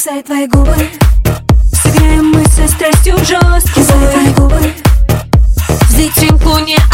кусай твои губы. Сыграем мы со страстью жесткий. Кусай твои губы. Взлетим к луне,